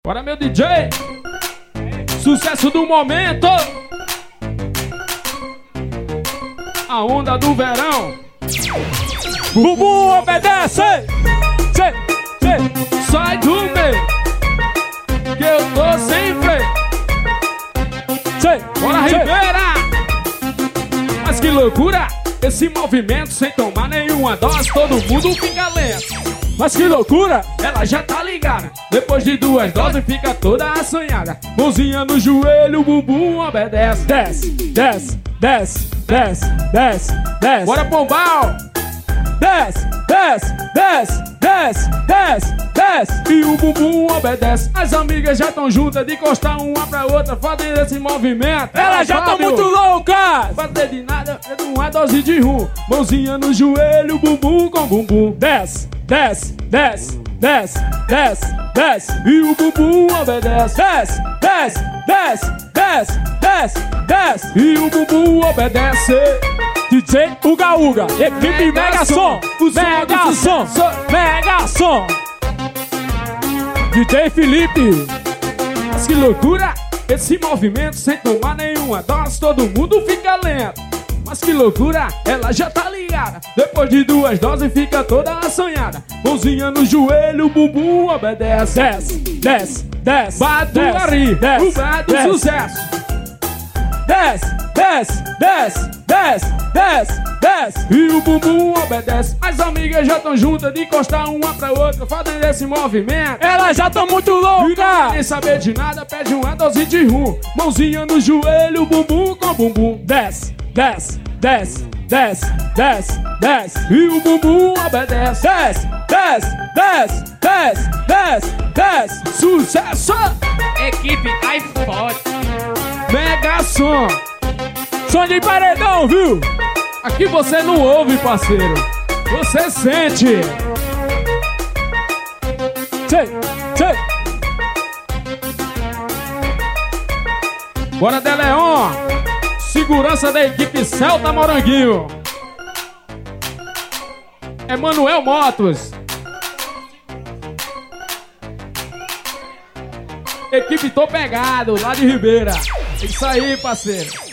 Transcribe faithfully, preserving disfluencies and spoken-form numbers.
Bora, meu D J! Sucesso do momento! A onda do verão! Bumbum obedece! Cê, cê. Sai do meio! Que eu tô sem freio! Cê, Bora, cê. Ribeira! Mas que loucura! Esse movimento sem tomar nenhuma dose, todo mundo fica lento. Mas que loucura! Ela já tá ligada. Depois de duas doses fica toda assanhada. Mãozinha no joelho, o bumbum obedece. Desce, desce, desce, desce, desce, desce. Bora, Pombal! Desce, desce, desce, desce, desce, desce. E o bumbum obedece. As amigas já tão juntas de encostar uma pra outra, fazendo esse movimento. Elas já tão Fábio, muito loucas! fazer de nada, é uma dose de rum. Mãozinha no joelho, bumbum com bumbum. Desce, desce, desce, desce, desce, desce. E o bumbum obedece. Desce, desce, desce, desce, desce, desce. E o bumbum obedece. D J Uga Uga, equipe Mega Mega Som, Som, o som Mega do Som, sucesso. Mega Som. D J Felipe, Mas que loucura! Esse movimento sem tomar nenhuma dose, todo mundo fica lento. Mas que loucura! Ela já tá ligada. Depois de duas doses fica toda assanhada. Mãozinha no joelho, o bumbum obedece. desce, desce, desce, Batuari, desce, o bar do desce, sucesso. desce, desce, desce, desce, desce, desce. E o bumbum obedece. As amigas já tão juntas de encostar uma pra outra, fazendo esse movimento. Elas já tão muito E não loucas! quer saber de nada, pede uma dose de rum. Mãozinha no joelho, bumbum com bumbum. Desce, desce, desce, desce, desce, desce. E o bumbum obedece. Desce, desce, desce, desce, desce, desce. Sucesso! Equipe iPhone. Mega Som. Som de paredão, viu? Aqui você não ouve, parceiro. Você sente. Sei, sei. Bora, De Leon. Segurança da equipe Celta Moranguinho. Emanuel Motos. Equipe Tô Pegado, lá de Ribeira. Isso aí, parceiro.